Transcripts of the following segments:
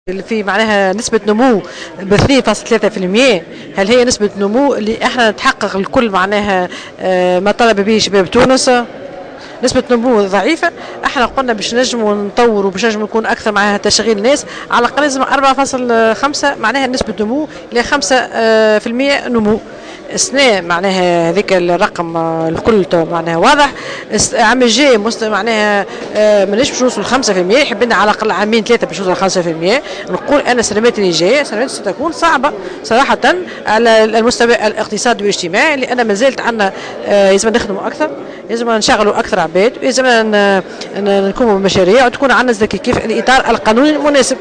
في معناها نسبة نمو ب 2.3%. هل هي نسبة نمو اللي احنا نتحقق الكل معناها ما طلب به شباب تونس؟ نسبة نمو ضعيفة. احنا قلنا باش نجموا نطوروا باش نجموا نكون اكثر معناها تشغيل الناس، على الاقل لازم 4.5 معناها نسبة نمو ل 5% نمو السنة. معناها هذيك الرقم الكل معناها واضح. العام الجاي معناها ما نجمش نوصل 5%، يحب لنا على الاقل عامين ثلاثة باش نوصل 5%. نقول انا السنوات اللي جاية سنوات ستكون صعبة صراحة على المستوى الاقتصادي والاجتماعي، لان ما زالت عندنا لازم نخدموا اكثر، لازم نشغلوا اكثر عباد، لازم نكونوا مشاريع وتكون عندنا كيف الاطار القانوني المناسب.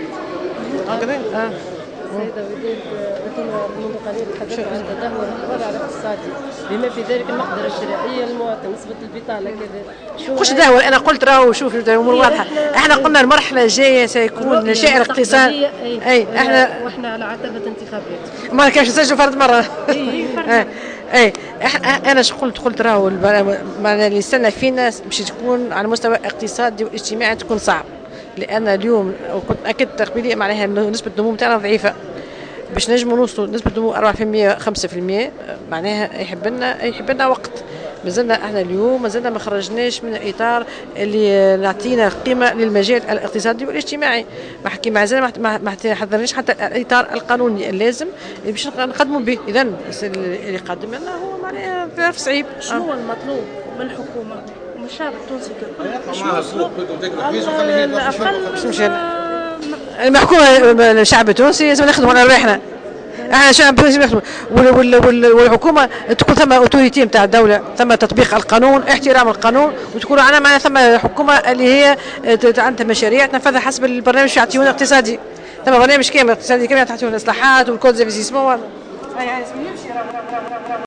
السيدة وداد منذ قليل تحدثت عن تدهور الوضع الاقتصادي بما في ذلك المقدرة الشرائية للمواطن، نسبة البطالة كذا. خش تدهور، أنا قلت راهو شوف الأمور واضحة. احنا قلنا المرحلة الجاية سيكون نشاء الاقتصاد. أي واحنا على عتبة انتخابات. ما كانش نسجل فرد مرة. اي انا قلت راهو اللي يستنى فينا باش تكون على مستوى اقتصادي واجتماعي تكون صعب، لان اليوم وكنت اكيد تقبيليه معناها نسبه النمو تاعنا ضعيفه. باش نجموا نوصلوا نسبه نمو 4% 5% معناها يحب لنا وقت. مازلنا احنا اليوم مازلنا ما خرجناش من الاطار اللي نعطينا قيمه للمجال الاقتصادي والاجتماعي. مازلنا ما حضرناش حتى الاطار القانوني اللازم اللي باش نقدموا به. اذا اللي قدم لنا هو معناها ظرف صعيب. شنو المطلوب من الحكومه ومن الشعب التونسي المحكومة الشعب التونسي لازم نخدموا على رواحنا. احنا شعب تونسي نخدموا، والحكومه تكون ثم اوتوريتي نتاع الدوله، ثم تطبيق القانون، احترام القانون، وتكون عندنا ثم حكومه اللي هي عندها مشاريع تنفذها حسب البرنامج التعاوني الاقتصادي. ثم برنامج كامل اقتصادي كامل تحته الاصلاحات والكود ديفيزيسمون.